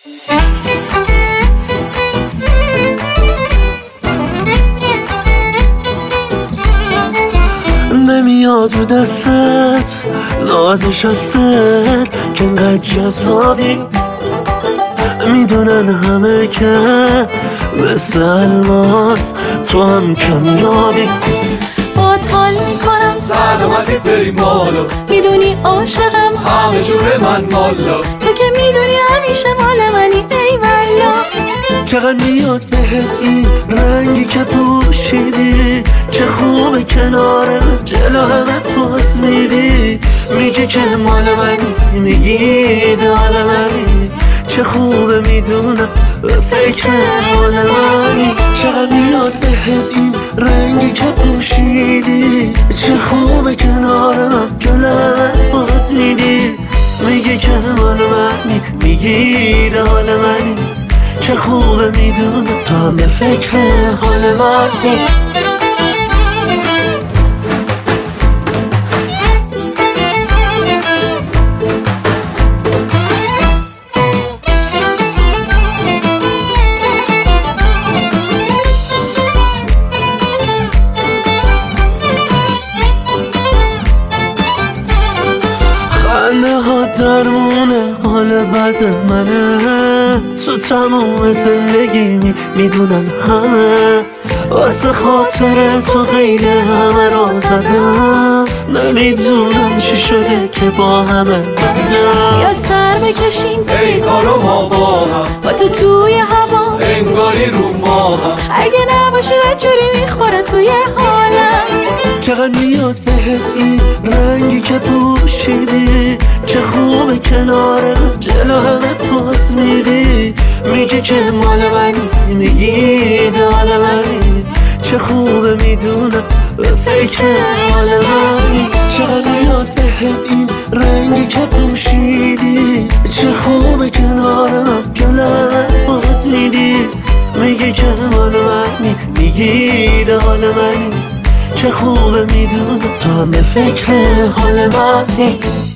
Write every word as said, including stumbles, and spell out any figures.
نمیاد رو دستت نازش هستت که انقدر جذابی، میدونن همه که مثل الماس تو هم کمیابی. بات حال میکنم سلامتی بریم بالا، میدونی عاشقم همه جور من مالا، تو که میدونی همیشه مال منی ای والا. چقدر میاد بهت این رنگی که پوشیدی، چه خوبه کنار جلو همه پاس میدی، میگه که مال منی، میگی دال منی، چه خوبه میدونم به فکر مال منی. چقدر میاد بهت این رنگی که پوشیدی، چه خوبه کنارم جلو همه پاس میدی، میگه که مال منی، میگی دال منی، چه خوبه میدونم تو هم به فکر حال منی. خنده ها درمونه حال بد منه، تو تموم زندگی میدونن همه، واسه خاطر تو قید همه را زدم، نمیدونم چی شده که با همه بدم. یا سر بکشیم ای کارو ما با هم، با تو توی هوا انگاری رو ما هم، اگه نباشی بدجوری میخوره توی حالم. چقدر میاد بهت این رنگی که پوشیدی، چه خوبه کنار جلو همه پاس میدی، میگه که مال منی، میگی دال منی، چه خوبه میدونم به فکر حال منی. چقدر میاد بهت این رنگی که پوشیدی، چه خوبه کنارم جلو همه پاس میدی، میگه که مال منی، میگی دال منی، چه خوبه میدونم تو هم به فکر حال منی.